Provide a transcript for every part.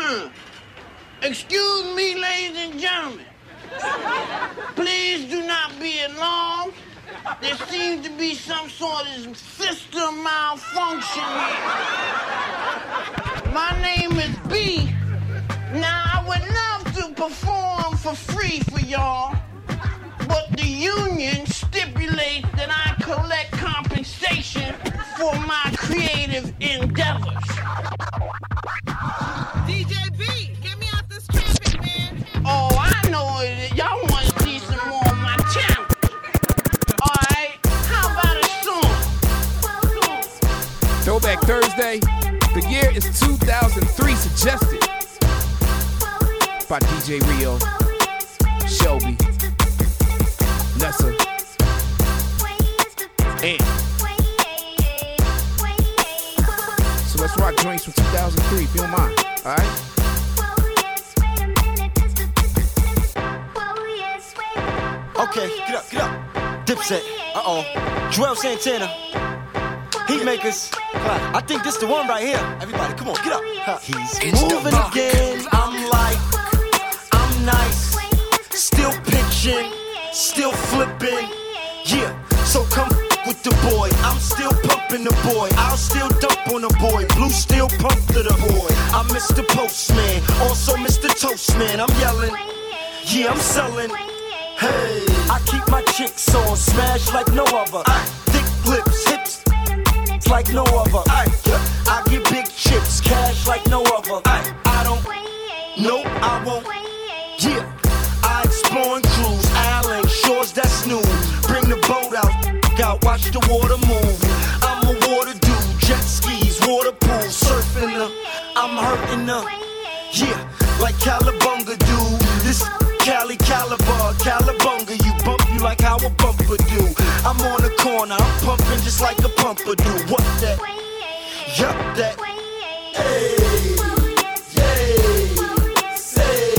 Excuse me, ladies and gentlemen. Please do not be alarmed. There seems to be some sort of system malfunction here. My name is B. Now, I would love to perform for free for y'all, but the union stipulates that I collect compensation for my creative endeavors. DJ B, get me out this traffic, man. Oh, I know it. Y'all want to see some more of my talent. All right, how about a song? Throwback Thursday. The year is 2003, suggested by DJ Rio, Shelby, Nessa, and so let's rock joints from 2003 if you don't mind, alright? Okay, get up. Dipset, Joel Santana, Heatmakers. I think this the one right here. Everybody, come on, get up. He's moving again. I'm nice, still pitching, still flipping. Yeah, so come with the boy. I'm still pumping the boy. I'll still dump on the boy. Blue still pump to the boy. I'm Mr. Postman, also Mr. Toastman. I'm yelling, yeah, I'm selling. Hey, I keep my chicks on, smash like no other. Thick lips, hips like no other. I get big chips, cash like no other. I don't, no, I won't. Yeah, I explore and cruise, island shores that's new. Bring the boat out, watch the water move. I'm a water dude, jet skis, water pool, surfing the, I'm hurting the, yeah, like Calabunga dude. This Cali Caliber, Calabunga, you bump you like how a bumper do. I'm on the corner, I'm pumping just like a pumper do. What that? Yup, that. Hey, yeah, say.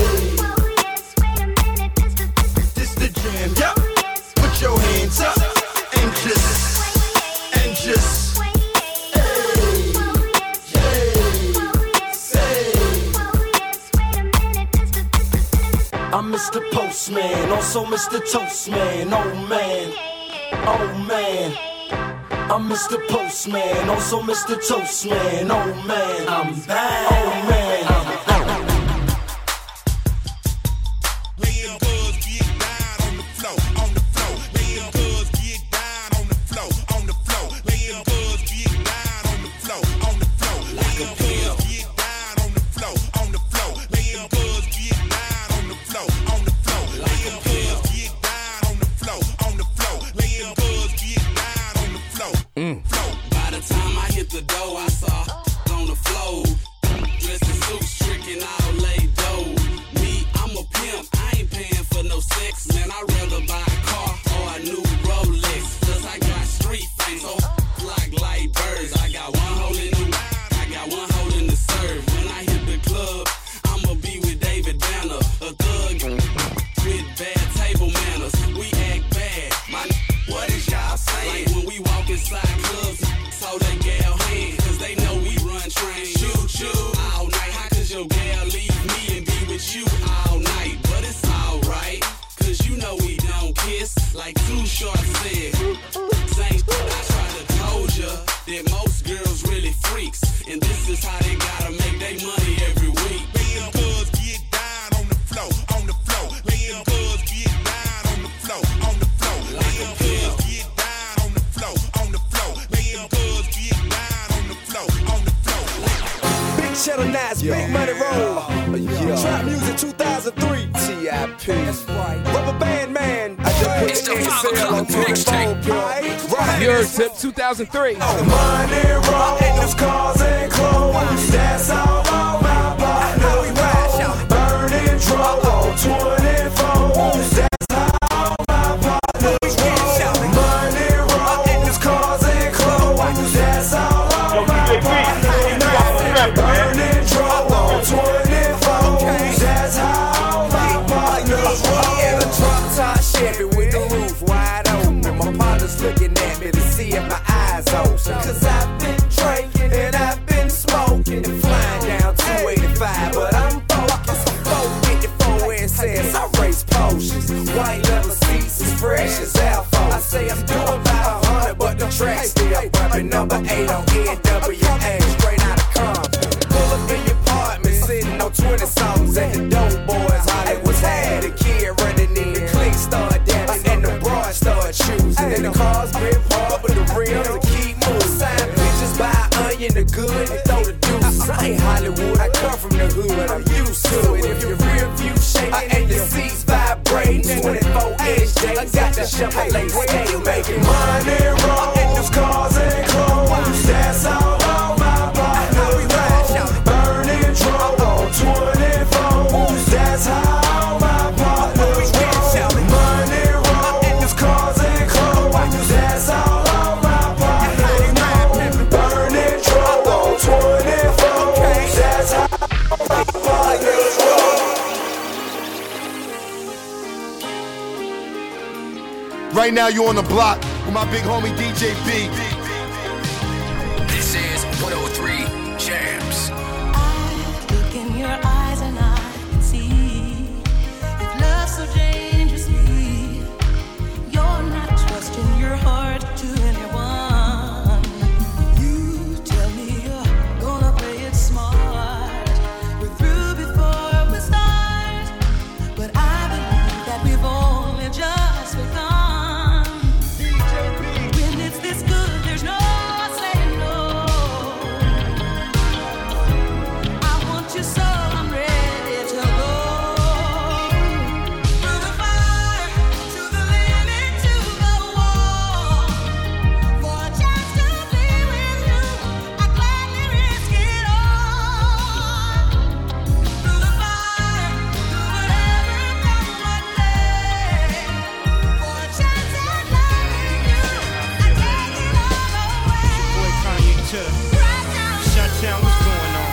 This the jam, yup. Put your hands up and just. Hey, yeah, say. I'm Mr. Postman, also Mr. Toastman. Oh man, I'm Mr. Postman, also Mr. Toastman. Oh man, I'm bad. Oh man, Laying goods, get down on the floor, Laying goods, get down on the floor, Laying goods, get down on the floor, Laying goods, get down on the floor, Laying goods, get down on the floor, Laying goods, get down on the floor, Laying goods, get down on the floor. By the time I hit the door, I saw on the floor, dressed in suits, tricking all laid dough. Me, I'm a pimp, I ain't paying for no sex, man. I'd rather buy a car or a new Rolex, 'cause I got street fame, so like birds. I got one hole in the I got one hole in the serve. When I hit the club, I'ma be with David Banner, a thug with bad table manners. We act bad, what is y'all saying? Like when we walk inside clubs, so they gal hand, 'cause they know we run trains. Choo-choo all night. How could your gal leave me and be with you all night? But it's alright, 'cause you know we don't kiss, like Too Short said. Same shit I tried to told ya, that most girls really freaks, and this is how they gotta make their money every week. Laying goods, get down on the floor, Laying goods, get down on the floor, Laying goods, get down on the floor, Laying goods, get down on the floor, Big Cheddar Nights, Big Money Roll. Trap Music 2003. T.I.P. That's right. Rubber Band Man. I just put It's the the 5 Excel on o'clock mixtape. Right. Your tip 2003. Money roll, those cars and clothes. That's all on my partner. Burning trouble on 24s. That's how my partners roll. Money roll, those cars and clothes. That's all on my partners. Burning trouble on 24s. That's how my partners roll. In a truck top Chevy with the roof wide open. My partner's looking at me to see if my eyes open. 'Cause I've been drinking and I've been smoking and flying down 285, but I solutions. White leather seats as fresh as Alpha. I say I'm doing about 100, but the tracks still rapping. Number 8 on NWA, straight out of Compton. Pull up in your apartment, sitting on 20 songs at the Dope Boys. Hollywood had a kid running in, the clique started dancing, and the broad started choosing. And the cars been parked, but the rims to keep moving. Sign pictures, buy onion, the good, and throw the deuces. I ain't Hollywood, I come from the hood, I'm used to it. If your rear view shaking and your seats vibrating, 24-inch J's, got the Chevrolet scale making money roll. Those cars and clothes, that's all my partners know. Burning drum on 24s, that's how my partners roll. Money roll, those cars and clothes, that's all my partners know. Burning drum on 24s, that's how my partners roll. Right now you on the block with my big homie DJ B. This is 103 Jams. I look in your eyes and I can see you've loved so dangerously. You're not trusting your heart to anyone. You tell me you're gonna play it smart. We're through before we start, but I believe that we've only just begun. When it's this good, there's no saying no. I want you so I'm ready to go. Through the fire, to the limit, to the wall. For a chance to be with you, I gladly risk it all. Through the fire, through whatever comes my way. For a chance at loving you, I take it all away. Boy Kanye to Right now, Shutdown, what's going on?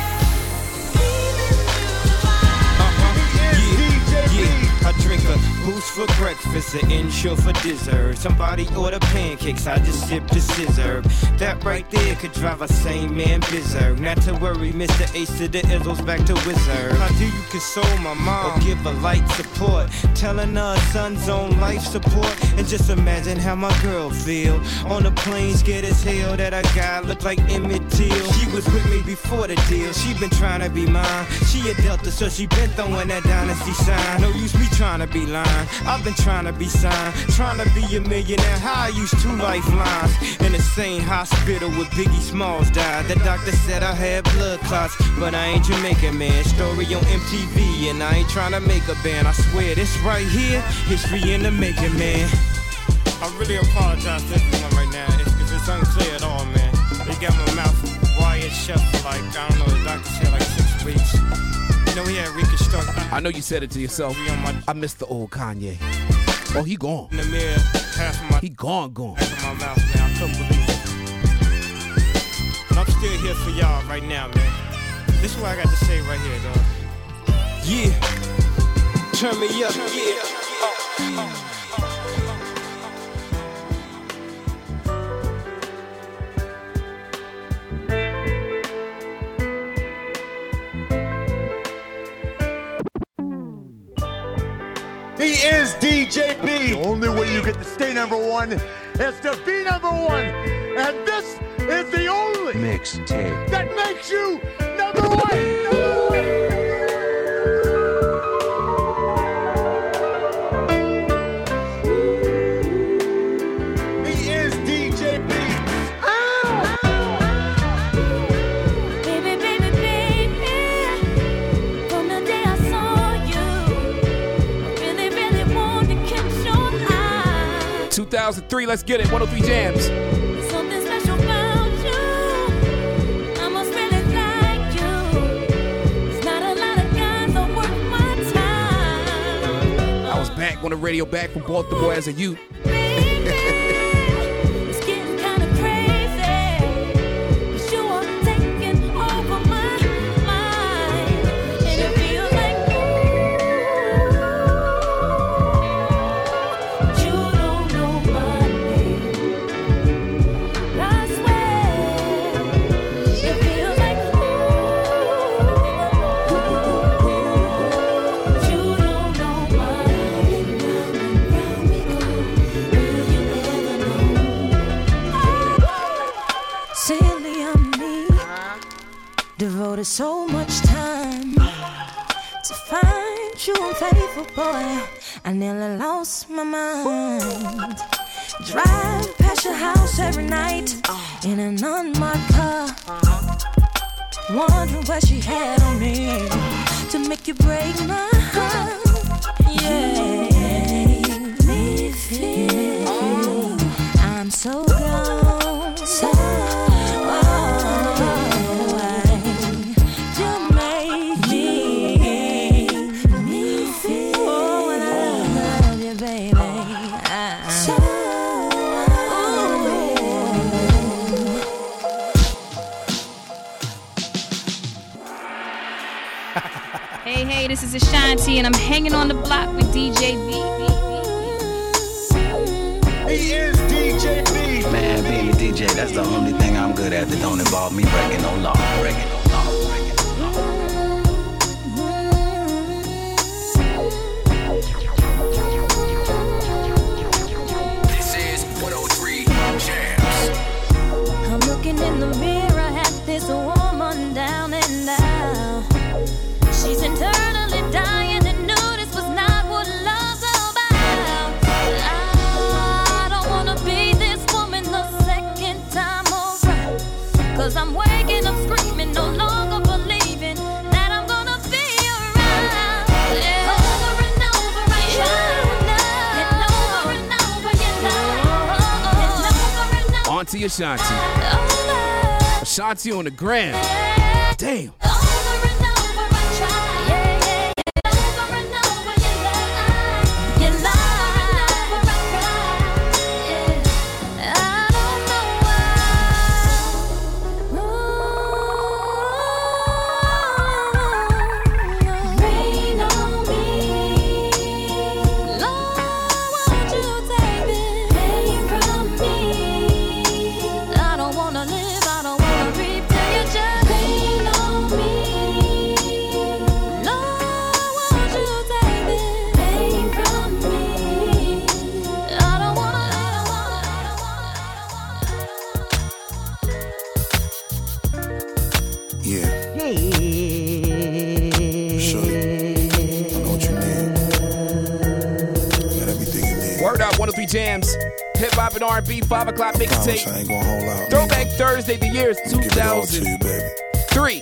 Yeah, I drink a boost for breakfast, an insure for dessert. Somebody order pancakes, I just sip the scissor. That right there could drive a sane man berserk. Not to worry, Mr. Ace to the Izzles back to Wizard. How do you console my mom or give her light support? Telling her son's on life support. And just imagine how my girl feel on the plane, scared as hell that a guy looked like Emmett Till. She was with me before the deal, she been trying to be mine. She a Delta, so she been throwing that dynasty sign. No use me trying to be lying, I've been trying to be signed. Trying to be a millionaire, how I used 2 lifelines. In the same hospital where Biggie Smalls died. The doctor said I had blood clots, but I ain't Jamaican, man. Story on MTV, and I ain't trying to make a band. I swear this right here, history in the making, man. I really apologize to everyone right now if it's unclear at all, man. They got my mouth wired shut for like, I don't know, the doctor said like 6 weeks. You know, he had reconstruction. I know you said it to yourself. I miss the old Kanye. Oh, he gone. In the mirror, half of my He gone. half of my mouth, man. I couldn't believe it. But I'm still here for y'all right now, man. This is what I got to say right here, dog. Yeah. Turn me up, yeah. He is DJ B. The only way you get to stay number one is to be number one. And this is the only Mixtape that makes you number one. He is DJ B. baby, baby, baby. From the day I saw you, I really, really want to catch your eye. 2003, let's get it. 103 Jams. Something special about you. I must really like you. There's not a lot of guys that worth my time. I was back on the radio, back from Baltimore as a youth. Baby, it's getting kind of crazy. 'Cause you are taking over my mind. And it feels like you don't know my name. I swear, it feels like you don't know my name. Devoted so much time to find you unfaithful, boy. I nearly lost my mind. Drive past your house every night in an unmarked car, wondering what she had on me to make you break my heart. Yeah, me feel I'm so gone. So Hey, this is Ashanti, and I'm hanging on the block with DJ B. He is DJ B. Man, being a DJ, that's the only thing I'm good at that don't involve me breaking no law. This is 103 Jams. I'm looking in the mirror at this woman down and out. She's internally dying and knew this was not what love's about. I don't wanna be this woman the second time around, 'cause I'm waking up screaming, no longer believing that I'm gonna be around. Yeah. Over and over I try and over and over again. On to Ashanti. Ashanti on the gram. Damn. Jams, hip hop and R&B, 5 o'clock mixtape. Throwback Thursday, the year is 2003.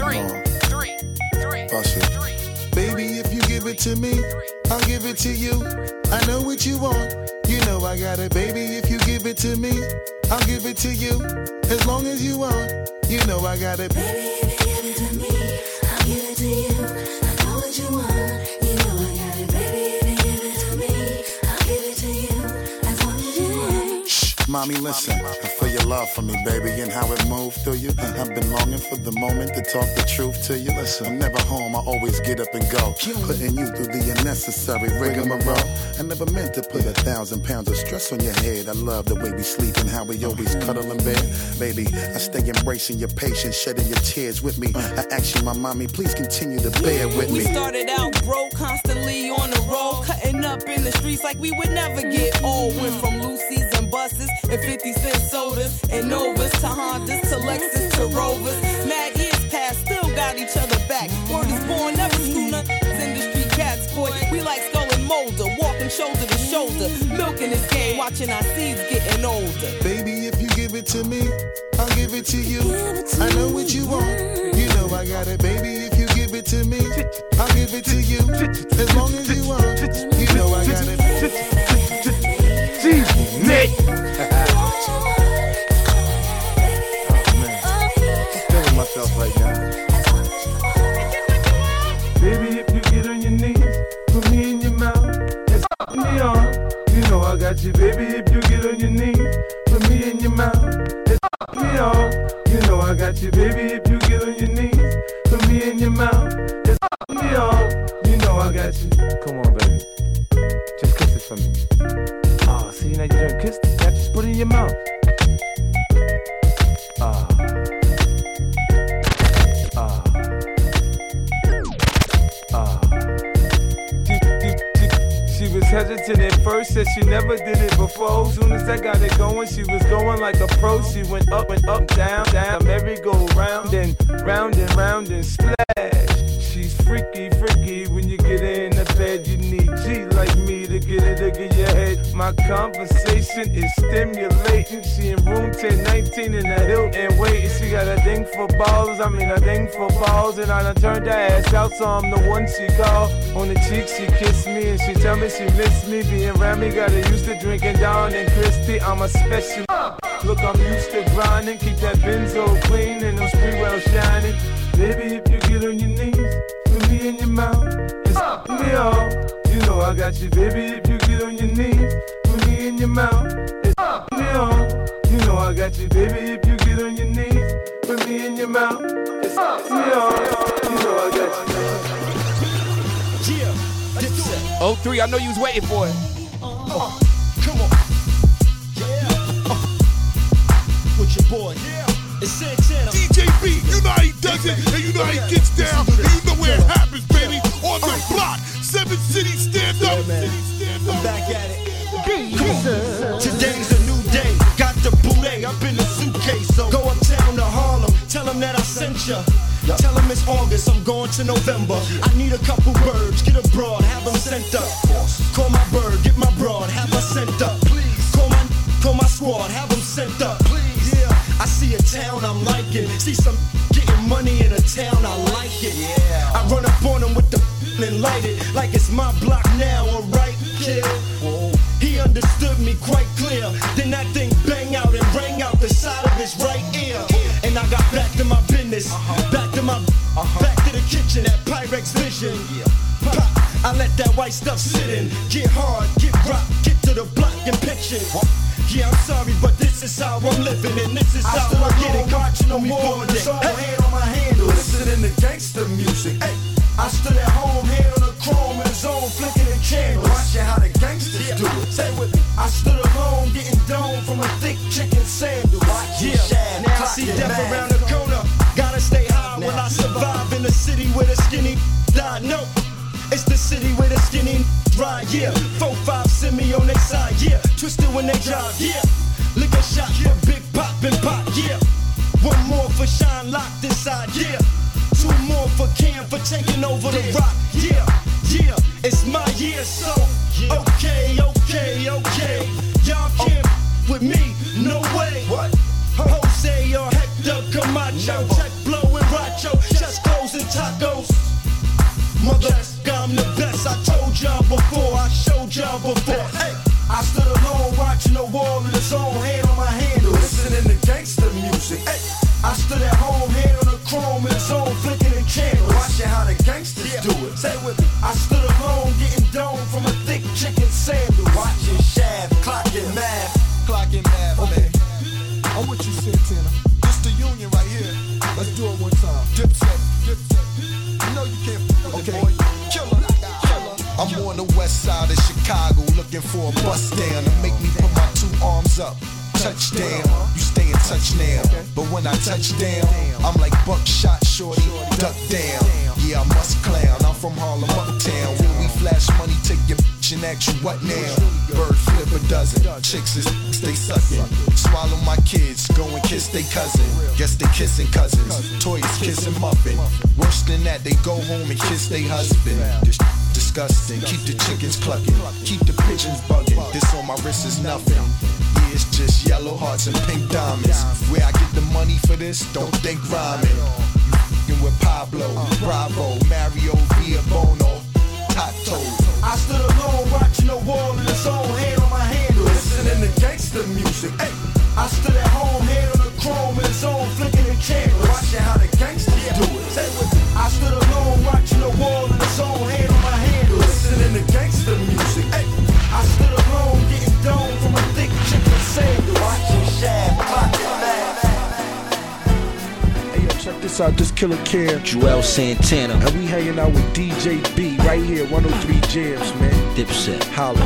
Baby, if you give it to me, I'll give it to you. I know what you want, you know I got it. Baby, if you give it to me, I'll give it to you. As long as you want, you know I got it. Baby, if you give it to me, I'll give it to you. I know what you want, you know I got it. Baby, if you give it to me, I'll give it to you. As long as you want. Shh, mommy, listen. I feel your love for me, baby, and how it moved through you. I've been longing for the moment to talk the truth to you. Listen, I'm never home, I always get up and go. Putting you through the unnecessary rigmarole. I never meant to put 1,000 pounds of stress on your head. I love the way we sleep and how we always cuddle in bed. Baby, I stay embracing your patience, shedding your tears with me. I ask you, my mommy, please continue to bear with me. We started out broke, constantly on the road, cutting up in the streets like we would never get old. Went from Lucy's and buses and 50-cent sodas and Novas to Hondas to Lexus to Rovers. Mad years past, still got each other back. Word is born, never screw nothing. Industry cats, boy, we like Skull and Molder, walking shoulder to shoulder, milking this game, watching our seeds getting older. Baby, if you give it to me, I'll give it to you. I know what you want, you know I got it. Baby, if you give it to me, I'll give it to you. As long as you want, you know I got it. Nick. Feeling myself right now. Baby, if you get on your knees, put me in your mouth and suck me on. You know I got you, baby. If you get on your knees, put me in your mouth and suck me on. You know I got you, baby. If you get on your knees, put me in your mouth and suck me on. You know I got you. Come on, baby. Just kiss it for me. Oh, see, now you done kissed it. Now just put it in your mouth. She was hesitant at first, said she never did it before. Soon as I got it going, she was going like a pro. She went up and up, down, down, merry-go-round and round and splash. She's freaky, freaky. When you get her in the bed, you need G like me to get her to get your head. My conversation is stimulating. She in room 1019 in the Hilton waiting. She got a thing for balls, a thing for balls. And I done turned her ass out, so I'm the one she called. On the cheek, she kissed me and she tell me she miss me. Being around me, got her used to drinking Dawn and Christy. I'm a special. Look, I'm used to grinding. Keep that benzo clean and them spree well shining. Baby, if you get on your knees, put me in your mouth, it's me all. You know I got you, baby, if you get on your knees, put me in your mouth, it's me all. You know I got you, baby, if you get on your knees, put me in your mouth, it's me all. You know I got you. Yeah, 03, I know you was waiting for it. Come on. Yeah. With your boy. Yeah. It's Santana. DJ B, you know how he does it, and you know how he gets down, and you know where it happens, baby. On the block, 7 Cities stand up. I'm back at it. Come on. Today's a new day. Got the booty up in the suitcase. So go uptown to Harlem. Tell them that I sent ya. Tell them it's August, I'm going to November. I need a couple birds, get a broad, have them sent up. Call my bird, get my broad, have her sent up. Call my squad, have them sent up. Yeah, I see a town I'm liking. See some getting money in a town, I like it. Yeah. I run up on them with the and light it like it's my block now, alright, kid? He understood me quite clear. Then that thing bang out and rang out the side of his right ear. And I got back to my business, back to the kitchen, that Pyrex vision. Pop, I let that white stuff sit in. Get hard, get rock, get to the block and pitch it. Yeah, I'm sorry, but this is how I'm living, and this is how I get it. Watching them all day. Hand on my handle, listening to gangster music. Hey, I stood at home, hand on the chrome in the zone, flicking the candles. Watching how the gangsters do it. Say with me. I stood alone, getting dome from a thick chicken sandal. Yeah, now I see death around the corner. Gotta stay high when I survive in the city where the skinny die. No, it's the city where the skinny ride. Yeah, 4-5 send me on their side. Yeah, twisted when they drive. Yeah, lick a shot for Big Pop and Pop. Yeah, one more for Shine locked inside. Yeah, 2 more for Cam for taking over the rock. Yeah, yeah, it's my year, so okay. Y'all can't with me, no way. What? Jose or Hector Camacho, check blowing Racho, chest clothes and tacos. Mother, I'm the best. I told y'all before, I showed y'all before. Hey, I stood alone watching the wall in the zone, hand on my handle, listening to gangster music. Hey, I stood at home, hand on the chrome in the zone, flicking the candles, watching how the gangsters do it. Say it with me. I stood alone, getting dome from a thick chicken sandal, watching Shaft, clocking math. Okay, I'm with you, Santana. This the union right here. Let's do it one time. Dipset. You know you can't f*** it, boy. Killer. I'm on the west side of Chicago, looking for a bus down to make me put my 2 arms up. Touchdown, you stay in touch now. But when I touch down, I'm like buckshot shorty, duck down. Yeah, I must clown. I'm from Harlem, uptown. When we flash money, take your bitch and ask you what now. Bird flip a dozen, chicks is they sucking. Swallow my kids, go and kiss they cousin. Guess they kissing cousins, toys kissing muffin. Worse than that, they go home and kiss they husband. Disgusting, keep the chickens clucking, keep the pigeons bugging. This on my wrist is nothing. Yeah, it's just yellow hearts and pink diamonds. Where I get the money for this, don't think rhyming. You f***ing with Pablo, Bravo, Mario, Via Bono, Tato. I stood alone watching the wall in the zone, hand on my handle, listening to gangster music. Hey, I stood at home, hand on the chrome in the zone, flicking the candles, watching how the gangsters do it. Say with me. I stood alone watching the wall in the zone, hand on my handle, listening to gangster music. Hey, I stood alone getting dome from a thick chicken sandal, watching Shaft, clocking math. Hey yo, check this out, this Killer Cam, Joel Santana, and we hanging out with DJ B right here, 103 Jams, man. Dipset, holla.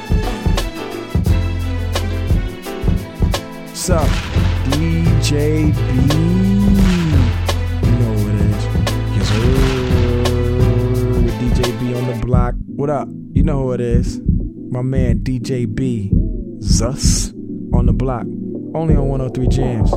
What's up, DJ B? You know who it is. Yes, sir. With DJ B on the block. What up? You know who it is. My man DJ B, Zus, on the block. Only on 103 Jams.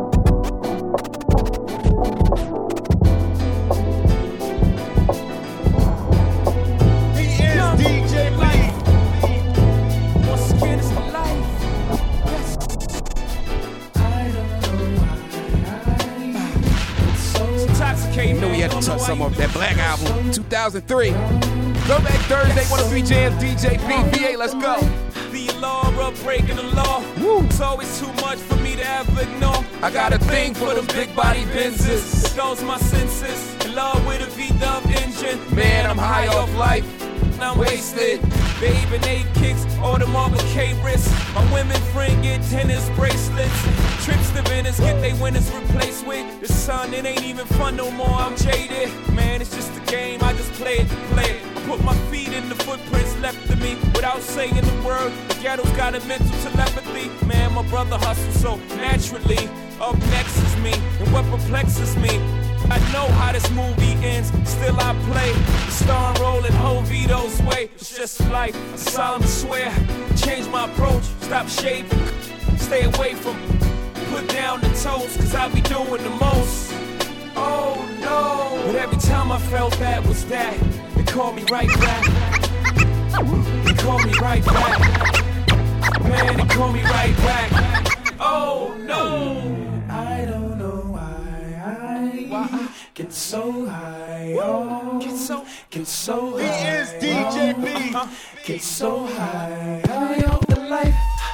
You know we had to touch some of that Black album, 2003. Throwback Thursday, 103 Jams, DJ PVA, let's go. The law of breaking the law. Woo. It's always too much for me to ever ignore. I got a thing for them big body Benzes. It goes my senses, in love with a V-dub engine. Man, I'm high off life. I'm wasted. Babe and 8 kicks, all the Marvel K wrists. My women friend get tennis bracelets. Trips to Venice, get they winners replaced with. The sun, it ain't even fun no more, I'm jaded. Man, it's just a game, I just play it to play it. I put my feet in the footprints left of me. Without saying the word, the ghetto's got a mental telepathy. Man, my brother hustles so naturally. Up next is me, and what perplexes me, I know how this movie ends, still I play the star rolling Jovito's way. It's just life, I solemnly swear. Change my approach, stop shaving, stay away from, put down the toes, cause I be doing the most. Oh no, but every time I felt that was that, they called me right back. They called me right back. Man, they called me right back. Oh no. I don't know why I get so high, oh, get so high. He is DJ B. Get so high off the life.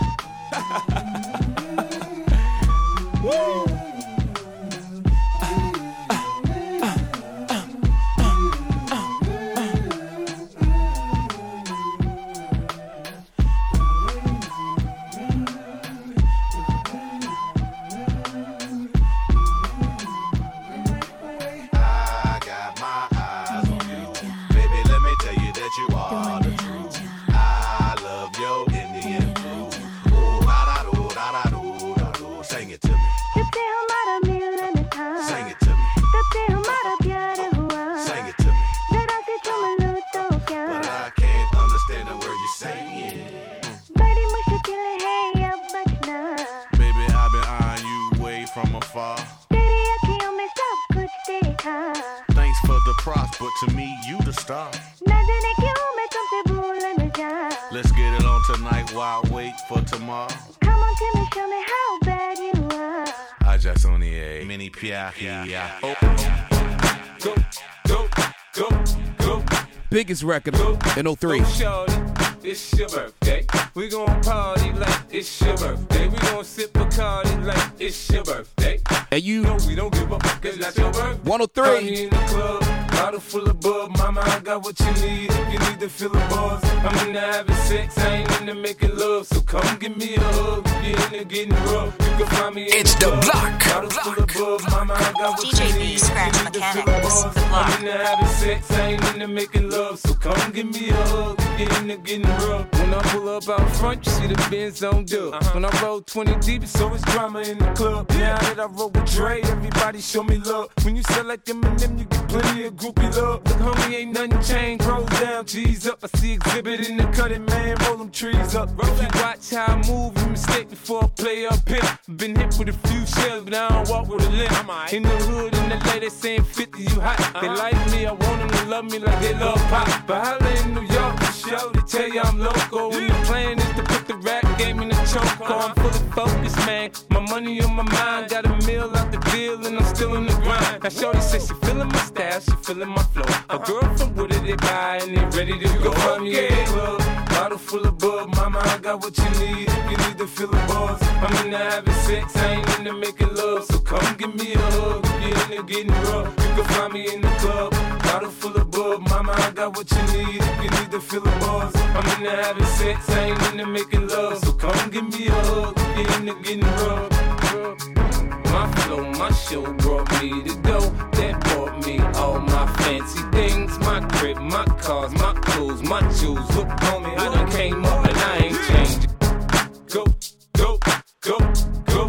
Woo. Thanks for the props, but to me, you the star. Let's get it on tonight while I wait for tomorrow. Come on, tell me, show me how bad you are. I just on the A. Mini Piachi. Go. Biggest record in 03. It's your birthday. We gon' party like it's your birthday. We gon' sip Bacardi like it's your birthday. And you know we don't give up, cause that's your birthday. 103. In the club, bottle full of bub. Mama, I got what you need if you need to feel the buzz. I'm into having sex, I ain't into making love. So come give me a hug, you're into getting rough. You can find me in the club. Bottle full of bub. Mama, I got what you need if you need to feel the buzz. I'm into having sex, I ain't into making love. So come give me a hug, you're into getting rough. When I pull up out front, you see the Benz on dub. When I roll 20 deep, it's always drama in the club. Now that I roll with Dre, everybody show me love. When you sell like Eminem, you get plenty of groupie love. Look, homie, ain't nothing changed. Rolls down, G's up. I see exhibit in the cutting, man. Roll them trees up. If you watch how I move, you mistake before I play up here. Been hit with a few shells, but I don't walk with a limp. In the hood, in the lady saying 50, you hot. They like me, I want them to love me like they love pop. But holla in New York, for show, they tell you I'm local. And the plan is to put the rap game in the choke. I'm fully focused, man. My money on my mind. Got a meal out the deal, and I'm still in the grind. Now, shorty says she feeling my style, she feeling my flow. A girl from Wooded, they buy, and they ready to go. Find me in the club, bottle full of bub. Mama, I got what you need if you need to feel the buzz. I'm into having sex, I ain't into making love. So come give me a hug if you're into getting rough. You can find me in the club, bottle full of bub. Mama, I got what you need if you need to feel the buzz. I'm into having sex, I ain't into making love. So come give me a hug if you're into getting rough. My flow, my show brought me to go. That brought me all my fancy things. My crib, my cars, my clothes, my shoes. Look, homie, I done came up and I ain't changed. Go,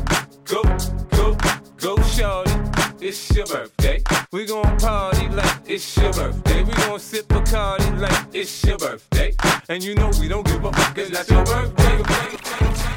shorty. It's your birthday. We gon' party like it's it's your birthday. We gon' sip Bacardi like it's your birthday. And you know we don't give a fuck, it's not your birthday.